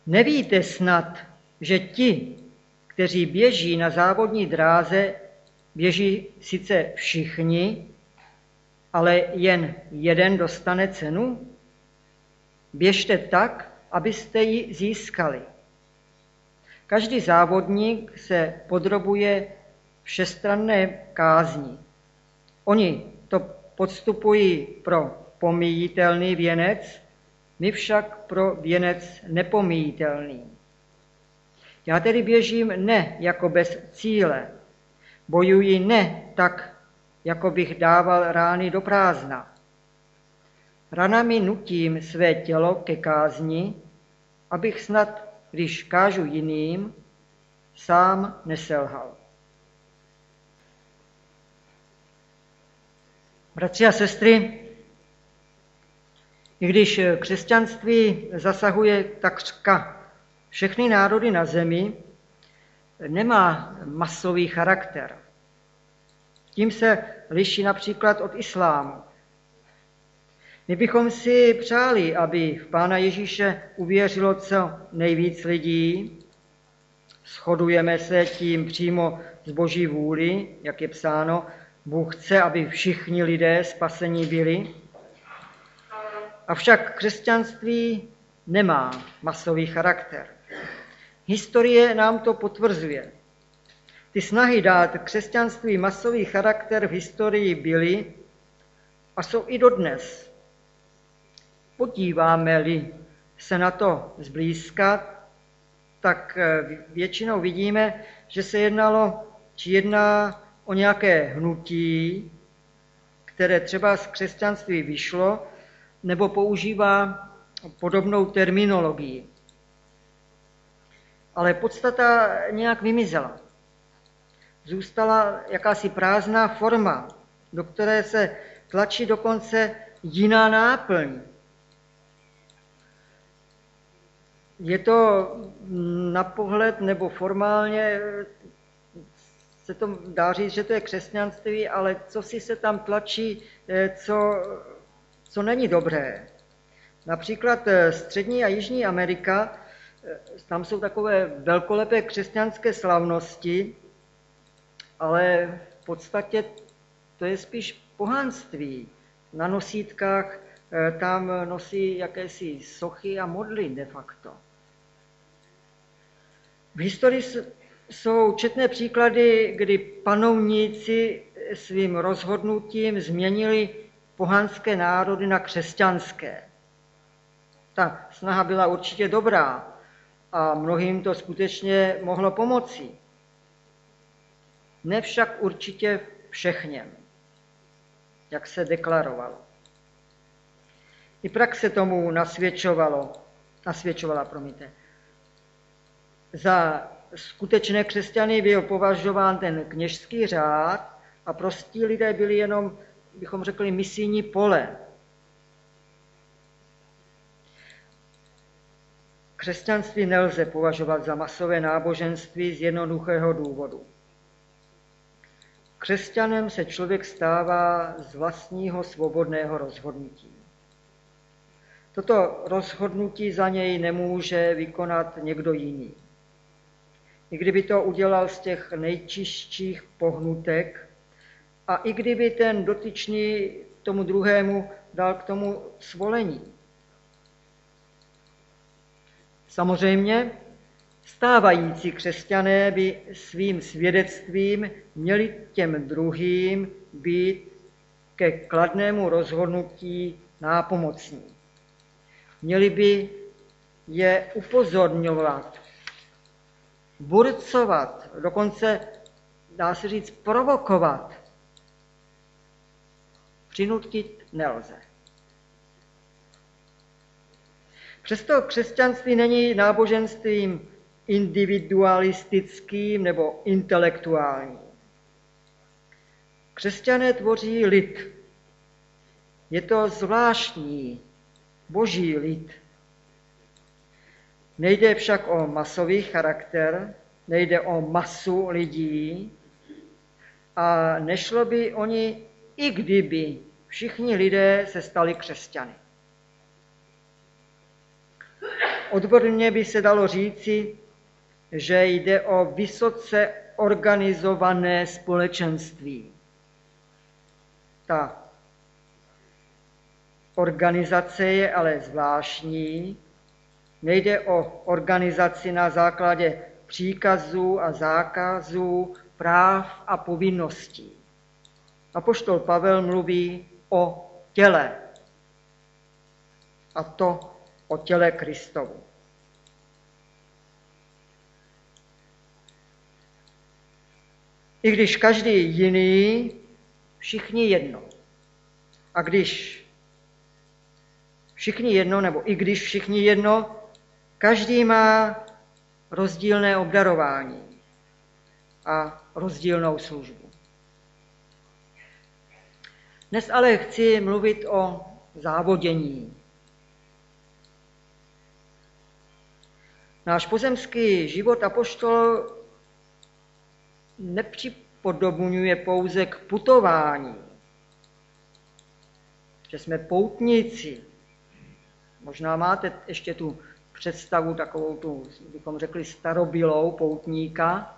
Nevíte snad, že ti, kteří běží na závodní dráze, běží sice všichni, ale jen jeden dostane cenu? Běžte tak, abyste ji získali. Každý závodník se podrobuje všestranné kázni. Oni to podstupují pro pomíjitelný věnec, my však pro věnec nepomíjitelný. Já tedy běžím ne jako bez cíle, bojuji ne tak, jako bych dával rány do prázdna. Ranami nutím své tělo ke kázni, abych snad, když kážu jiným, sám neselhal. Bratři a sestry, i když křesťanství zasahuje takřka všechny národy na zemi, nemá masový charakter. Tím se liší například od islámu. My bychom si přáli, aby v Pána Ježíše uvěřilo co nejvíc lidí. Shodujeme se tím přímo z Boží vůli, jak je psáno, Bůh chce, aby všichni lidé spasení byli. Avšak křesťanství nemá masový charakter. Historie nám to potvrzuje. Ty snahy dát křesťanství masový charakter v historii byly a jsou i dodnes. Podíváme-li se na to zblízka, tak většinou vidíme, že se jedná o nějaké hnutí, které třeba z křesťanství vyšlo, nebo používá podobnou terminologii. Ale podstata nějak vymizela. Zůstala jakási prázdná forma, do které se tlačí dokonce jiná náplň. Je to na pohled nebo formálně se to dá říct, že to je křesťanství, ale co si se tam tlačí, co není dobré. Například Střední a Jižní Amerika, tam jsou takové velkolepé křesťanské slavnosti, ale v podstatě to je spíš pohanství. Na nosítkách tam nosí jakési sochy a modly de facto. V historii jsou četné příklady, kdy panovníci svým rozhodnutím změnili pohanské národy na křesťanské. Ta snaha byla určitě dobrá a mnohým to skutečně mohlo pomoci. Ne však určitě všechněm, jak se deklarovalo. I praxe tomu nasvědčovala. Za skutečné křesťany byl považován ten kněžský řád a prostí lidé byli jenom, bychom řekli, misijní pole. Křesťanství nelze považovat za masové náboženství z jednoduchého důvodu. Křesťanem se člověk stává z vlastního svobodného rozhodnutí. Toto rozhodnutí za něj nemůže vykonat někdo jiný. I kdyby to udělal z těch nejčistších pohnutek a i kdyby ten dotyčný tomu druhému dal k tomu svolení. Samozřejmě stávající křesťané by svým svědectvím měli těm druhým být ke kladnému rozhodnutí nápomocní. Měli by je upozorňovat, burcovat, dokonce dá se říct provokovat. Přinutit nelze. Přesto křesťanství není náboženstvím individualistickým nebo intelektuálním. Křesťané tvoří lid. Je to zvláštní boží lid. Nejde však o masový charakter, nejde o masu lidí a nešlo by o ní, i kdyby všichni lidé se stali křesťany. Odborně by se dalo říci, že jde o vysoce organizované společenství. Ta organizace je ale zvláštní. Nejde o organizaci na základě příkazů a zákazů, práv a povinností. Apoštol Pavel mluví o těle, a to o těle Kristovu. I když každý jiný, všichni jedno. A když všichni jedno, nebo i když všichni jedno, každý má rozdílné obdarování a rozdílnou službu. Dnes ale chci mluvit o závodění. Náš pozemský život apoštol nepřipodobňuje pouze k putování, že jsme poutníci. Možná máte ještě tu představu, takovou tu, bychom řekli, starobylou poutníka.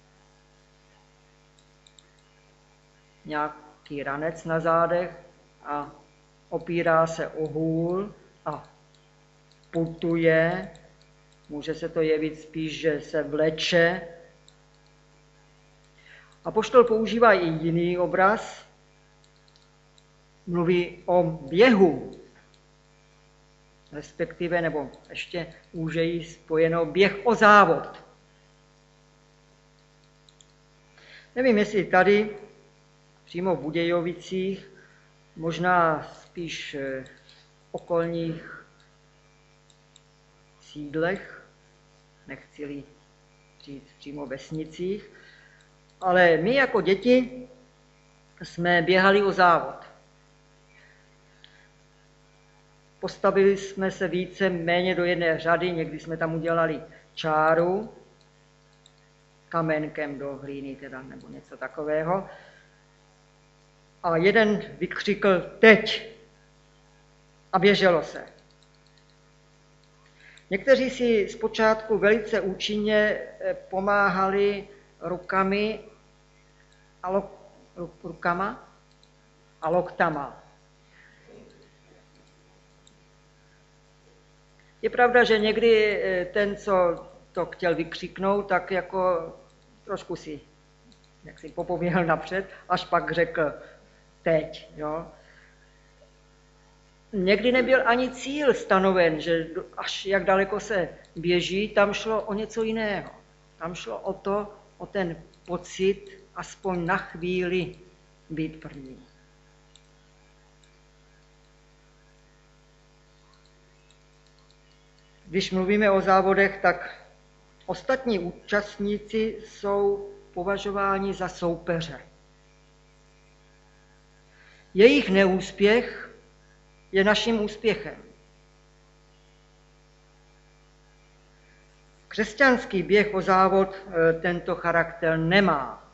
Nějaký ranec na zádech a opírá se o hůl a putuje. Může se to jevit spíš, že se vleče. Apoštol používá i jiný obraz. Mluví o běhu, respektive, nebo ještě úžeji spojeno, běh o závod. Nevím, jestli tady, přímo v Budějovicích, možná spíš v okolních sídlech, nechci-li říct přímo vesnicích, ale my jako děti jsme běhali o závod. Postavili jsme se více méně do jedné řady, někdy jsme tam udělali čáru, kamenkem do hlíny teda, nebo něco takového. A jeden vykřikl teď a běželo se. Někteří si zpočátku velice účinně pomáhali rukami a loktama. Je pravda, že někdy ten, co to chtěl vykřiknout, tak jako trošku si popověl napřed, až pak řekl teď. Jo. Někdy nebyl ani cíl stanoven, že až jak daleko se běží, tam šlo o něco jiného. Tam šlo o ten pocit, aspoň na chvíli být první. Když mluvíme o závodech, tak ostatní účastníci jsou považováni za soupeře. Jejich neúspěch je naším úspěchem. Křesťanský běh o závod tento charakter nemá.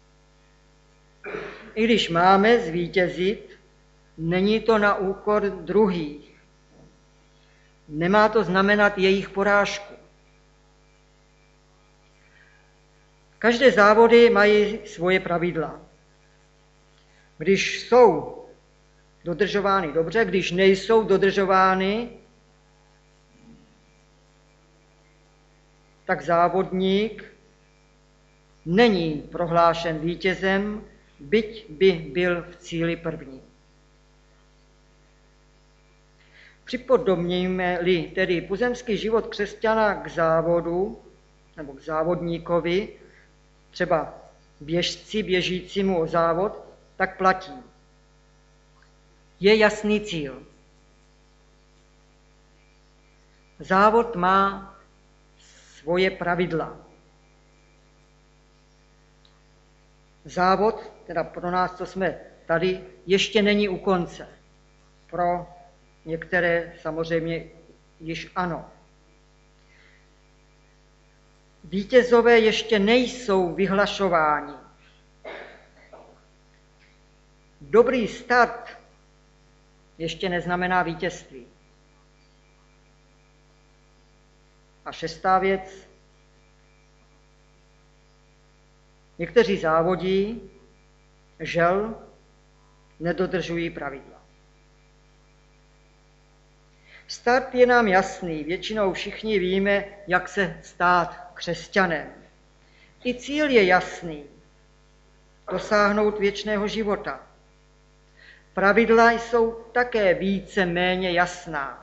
I když máme zvítězit, není to na úkor druhých. Nemá to znamenat jejich porážku. Každé závody mají svoje pravidla. Když jsou dodržovány dobře, když nejsou dodržovány, tak závodník není prohlášen vítězem, byť by byl v cíli první. Připodobníme-li tedy pozemský život křesťana k závodu nebo k závodníkovi, třeba běžci běžícímu o závod, tak platí. Je jasný cíl. Závod má svoje pravidla. Závod, teda pro nás, co jsme tady, ještě není u konce. Pro některé samozřejmě již ano. Vítězové ještě nejsou vyhlašováni. Dobrý start ještě neznamená vítězství. A šestá věc. Někteří závodí, žel, nedodržují pravidla. Start je nám jasný, většinou všichni víme, jak se stát křesťanem. I cíl je jasný, dosáhnout věčného života. Pravidla jsou také více méně jasná.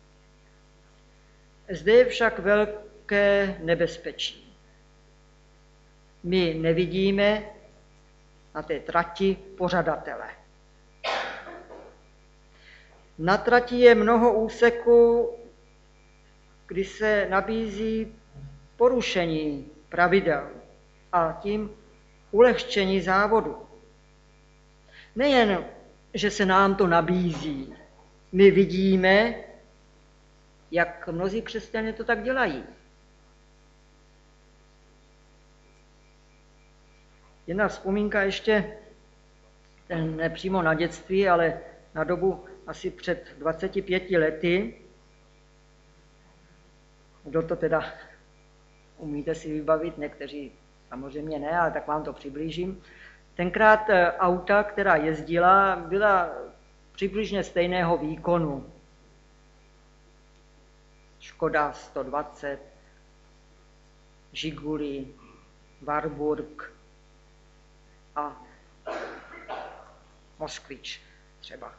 Zde je však velké nebezpečí. My nevidíme na té trati pořadatele. Na trati je mnoho úseků, kdy se nabízí porušení pravidel a tím ulehčení závodu. Nejen, že se nám to nabízí, my vidíme, jak mnozí křesťané to tak dělají. Jedna vzpomínka ještě, ne přímo na dětství, ale na dobu asi před 25 lety. Kdo to teda umíte si vybavit, někteří samozřejmě ne, ale tak vám to přiblížím. Tenkrát auta, která jezdila, byla přibližně stejného výkonu. Škoda 120, Žiguli, Warburg a Moskvič třeba.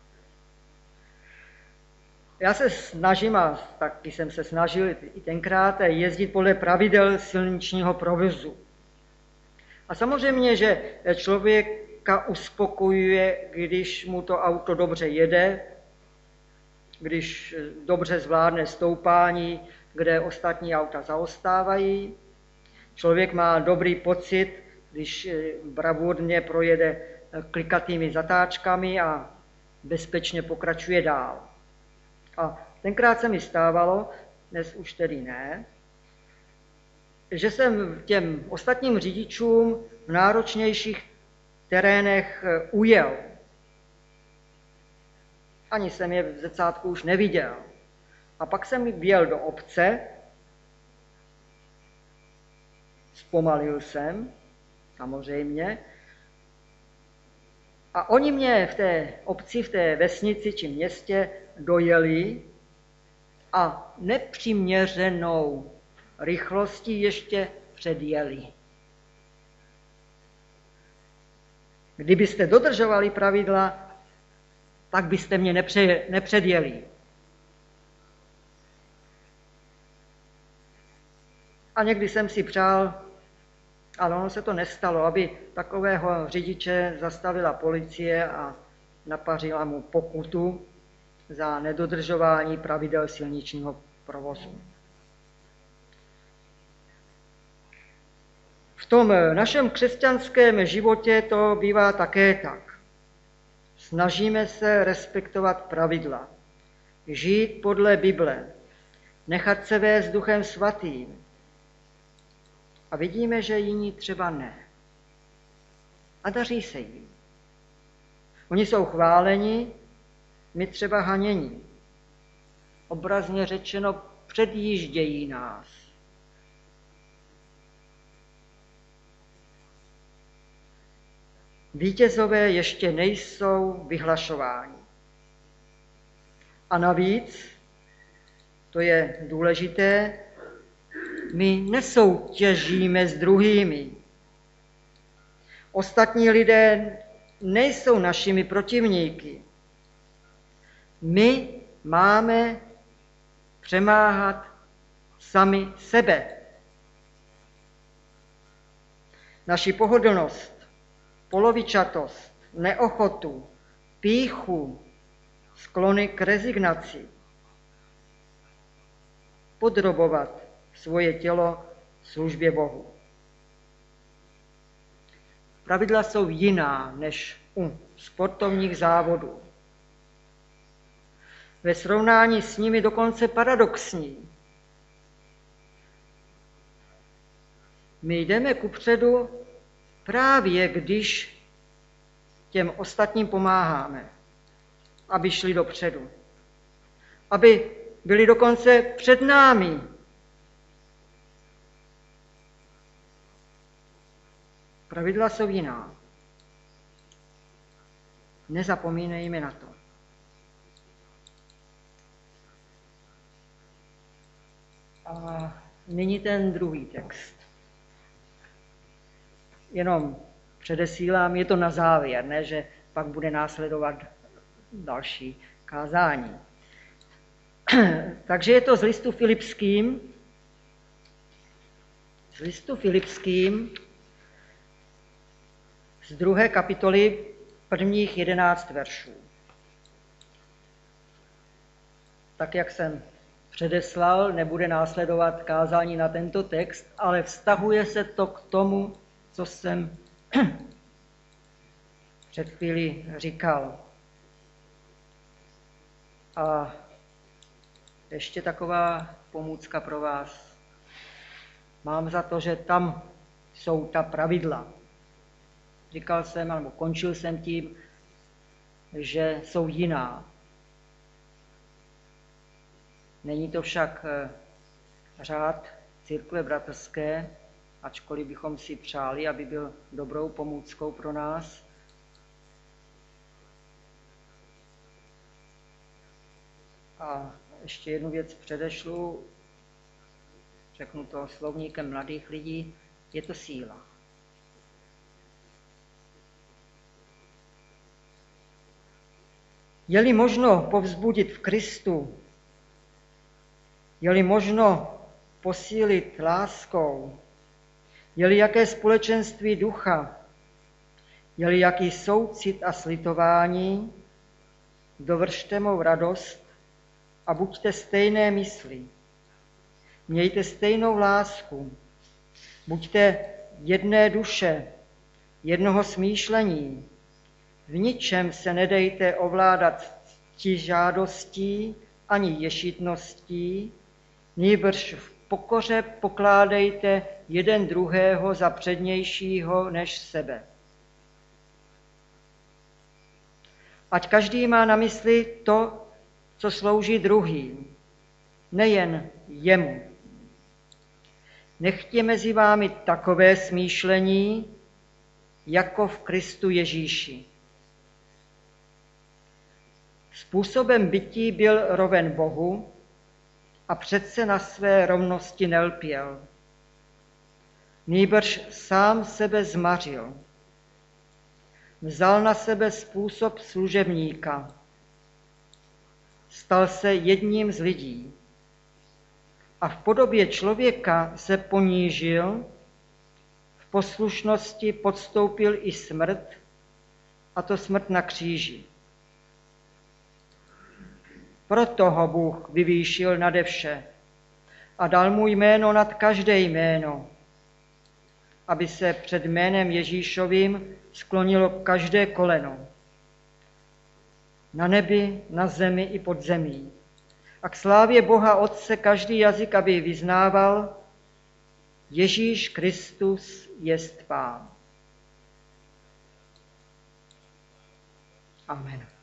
Já se snažím, a taky jsem se snažil i tenkrát, jezdit podle pravidel silničního provozu. A samozřejmě, že člověka uspokojuje, když mu to auto dobře jede, když dobře zvládne stoupání, kde ostatní auta zaostávají. Člověk má dobrý pocit, když bravurně projede klikatými zatáčkami a bezpečně pokračuje dál. A tenkrát se mi stávalo, dnes už tedy ne, že jsem těm ostatním řidičům v náročnějších terénech ujel. Ani jsem je v zrcátku už neviděl. A pak jsem vjel do obce, zpomalil jsem, samozřejmě, a oni mě v té obci, v té vesnici či městě dojeli a nepřiměřenou rychlostí ještě předjeli. Kdybyste dodržovali pravidla, tak byste mě nepředjeli. A někdy jsem si přál, ale ono se to nestalo, aby takového řidiče zastavila policie a napařila mu pokutu za nedodržování pravidel silničního provozu. V tom našem křesťanském životě to bývá také tak. Snažíme se respektovat pravidla, žít podle Bible, nechat se vést Duchem Svatým. A vidíme, že jiní třeba ne. A daří se jim. Oni jsou chváleni, my třeba hanění. Obrazně řečeno, předjíždějí nás. Vítězové ještě nejsou vyhlašováni. A navíc, to je důležité, my nesoutěžíme s druhými. Ostatní lidé nejsou našimi protivníky. My máme přemáhat sami sebe. Naši pohodlnost, polovičatost, neochotu, pýchu, sklony k rezignaci. Podrobovat svoje tělo službě Bohu. Pravidla jsou jiná než u sportovních závodů. Ve srovnání s nimi dokonce paradoxní. My jdeme kupředu právě když těm ostatním pomáháme, aby šli dopředu. Aby byli dokonce před námi, pravidla jsou jiná. Nezapomínejme na to. A nyní ten druhý text. Jenom předesílám, je to na závěr, ne, že pak bude následovat další kázání. Takže je to z listu Filipským, z 2. kapitoly prvních 11 veršů. Tak, jak jsem předeslal, nebude následovat kázání na tento text, ale vztahuje se to k tomu, co jsem před chvílí říkal. A ještě taková pomůcka pro vás. Mám za to, že tam jsou ta pravidla. Říkal jsem, nebo končil jsem tím, že jsou jiná. Není to však řád církve bratrské, ačkoliv bychom si přáli, aby byl dobrou pomůckou pro nás. A ještě jednu věc předešlu, řeknu to slovníkem mladých lidí, je to síla. Je-li možno povzbudit v Kristu, je-li možno posílit láskou, je-li jaké společenství ducha, je-li jaký soucit a slitování, dovršte mou radost a buďte stejné mysli. Mějte stejnou lásku, buďte jedné duše, jednoho smýšlení. V ničem se nedejte ovládat ctižádostí ani ješitností, nýbrž v pokoře pokládejte jeden druhého za přednějšího než sebe. Ať každý má na mysli to, co slouží druhým, nejen jemu. Nechť je mezi vámi takové smýšlení, jako v Kristu Ježíši. Způsobem bytí byl roven Bohu a přece na své rovnosti nelpěl. Nýbrž sám sebe zmařil. Vzal na sebe způsob služebníka. Stal se jedním z lidí. A v podobě člověka se ponížil, v poslušnosti podstoupil i smrt, a to smrt na kříži. Proto ho Bůh vyvýšil nade vše a dal mu jméno nad každé jméno, aby se před jménem Ježíšovým sklonilo každé koleno. Na nebi, na zemi i pod zemí. A k slávě Boha Otce každý jazyk, aby vyznával, Ježíš Kristus jest Pán. Amen.